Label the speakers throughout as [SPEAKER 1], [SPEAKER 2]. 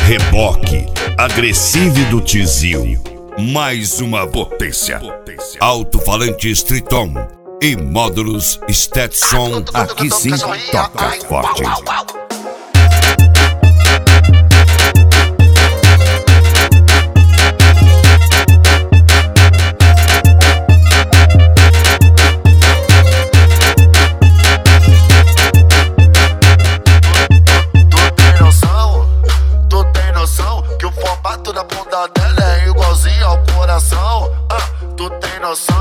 [SPEAKER 1] Reboque agressivo do Tizil. Mais uma potência. Alto-falante Triton e módulos Stetson. Aqui sim toca forte.
[SPEAKER 2] Dela é igualzinho ao coração. Tu tem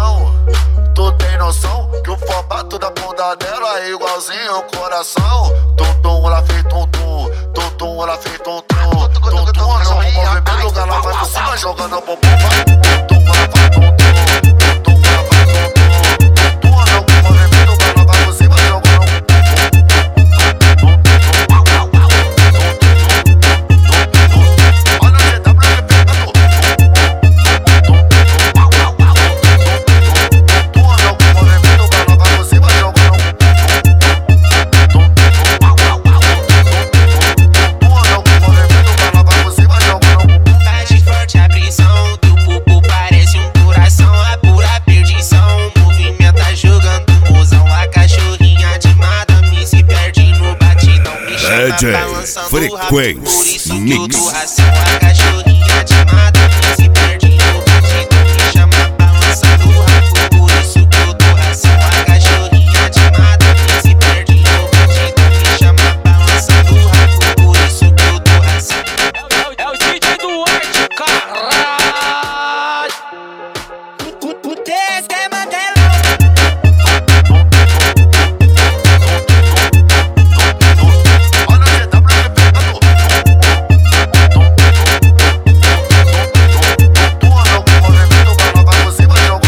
[SPEAKER 2] noção que o formato da bunda dela é igualzinho ao coração. Tum-tum, ela fez tum-tum, tum-tum, ela fez tum-tum, tum-tum, o movimento ela vai por cima jogando o bumbum. Tum-tum, ela faz tum-tum, tum-tum, ela faz tum-tum, tum-tum, o movimento ela vai por cima jogando o bumbum.
[SPEAKER 1] DJ Frequência Mix.
[SPEAKER 3] A cachorrinha de mata